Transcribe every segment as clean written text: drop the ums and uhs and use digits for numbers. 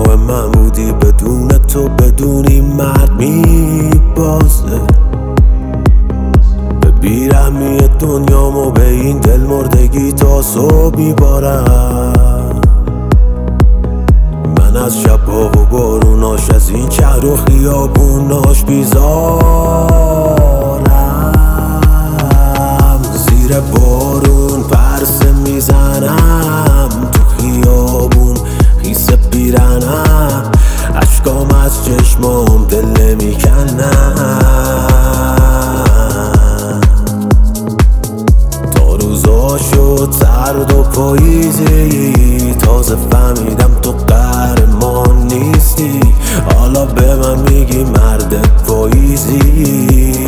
راه من بودی، بدون تو بدونی مرد میبازه. به بیرحمی دنیامو به این دل مردگی تا صبح میبارم. من از شب‌ها و باروناش، از این شهر و خیابوناش بیزارم. زیر بارون پرسه میزنم، تو خیابون خیسه پیرنم، اشکام از چشمام دل نمیکنم. تا روزا شد سرد و پاییزی، تازه فهمیدم تو قهرمان نیستی. حالا به من میگی مرد پاییزی.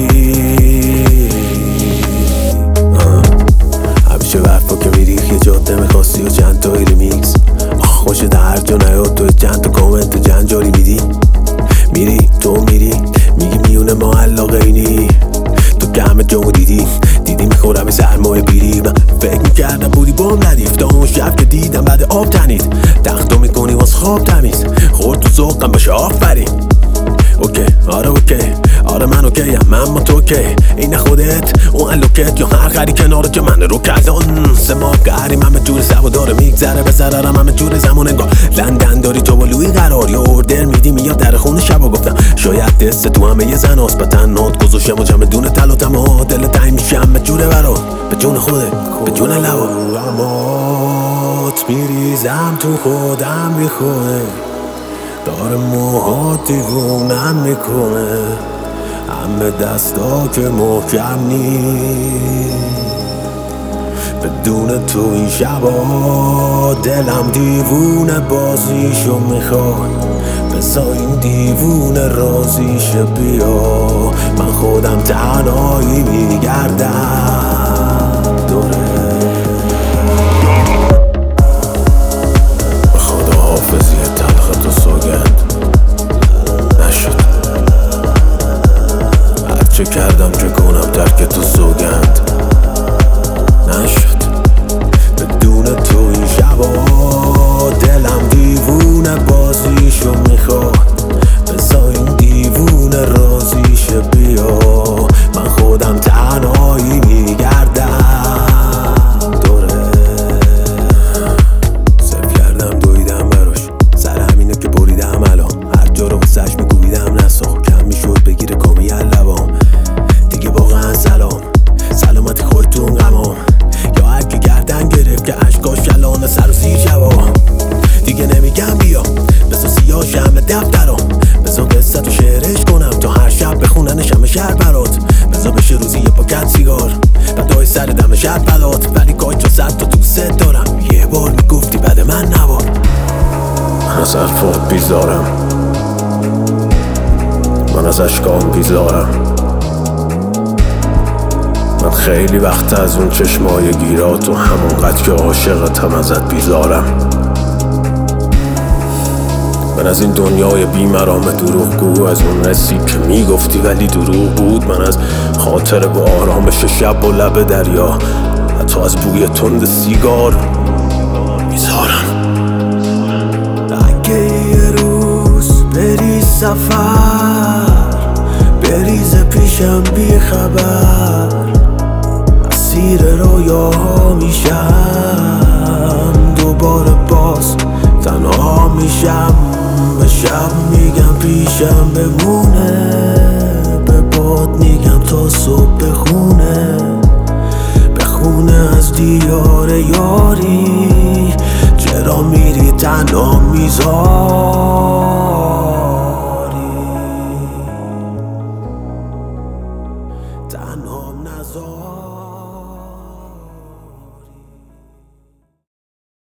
همیشه برفا که میری یه جاده میخواستی و چند تا ریمیکس. خوشت هر جا نیاد تو چند تا کامنت جنجالی میری تو میری میگی میونه ما علاقه اینی. تو که همه جامو دیدی میخورم سرمایه بیری. من فکر میکردم بودی بام ندیف، تا اون شب که دیدم بعد آب تنید تختو میکنی واس خواب تمیز. خورد تو ذوقم باشه آفرین. اوکی آره اوکی آره من اوکیم، من با تو که این خودت اون الوکت یا هر خری کنارت که من رو کردن. سه ماه قهریم همه جور سوا داره میگذره به ضررم همه جور زمان انگار لندن داری تو با لوی قرار یا اوردر میدی میاد در خونه شبا. گفتم شاید دست تو همه یه زن هست، به تنات گذاشتم و جمع دونه تل و تمام دل تنگ میشم به جور برات، به جون خوده به جون لوا. امات میریزم تو خودم میخوه، داره موهات دیوونم میکنه، همه دستا که محکم نیست. بدون تو این شبا دلم دیوونه بازیشو میخواد، بسا این دیوونه رازیشه بیا. من خودم تنهایی میگردم دوره. به خدا حافظی تلخت و سوگند نشد، هرچه کردم چه کنم ترک تو سوگند نشد. بدون تو این شبا دلم دیوونه بازیشو میخواد، بسا این دیوونه رازیشه بیا. من خودم تنهایی میگردم دوره. صرف کردم دویدم براش، سر همینه که بریدم الان. هر جا رو واسش میگویدم نسا، کم میشد بگیره کامی لبام دیگه. واقعا سلامتی خودتون غمام، یا هر کی گردن گرفت که اشکاش کلانه سر و زیر جواب. دیگه نمیگم بیا بسا سیاه شمه دفترام، بسا قصه تو شعرش کنم تا هر شب بخونن شمه شهر برات. بسا بشه روزی یه پاکت سیگار بعدای سر دم شهر بلات. ولی کاج و صد تو دوست دارم، یه بار میگفتی بعد من نبار. من از الفات بیزارم، من از اشکام بیزارم. من خیلی وقت از اون چشمای گیرات و همونقدر که عاشقتم ازت بیزارم. من از این دنیای بیمرام دروغگو، از اون رسی که میگفتی ولی دروغ بود. من از خاطر با آرامش شب و لب دریا، حتی از بوی تند سیگار بیزارم. اگه یه روز بری سفر بریز پیشم بی خبر، اسیر رویاها میشم دوباره باز تنها میشم. به شب میگم پیشم بمونه، به باد میگم تا صبح بخونه از دیار یاری. چرا میری تنها میذاری؟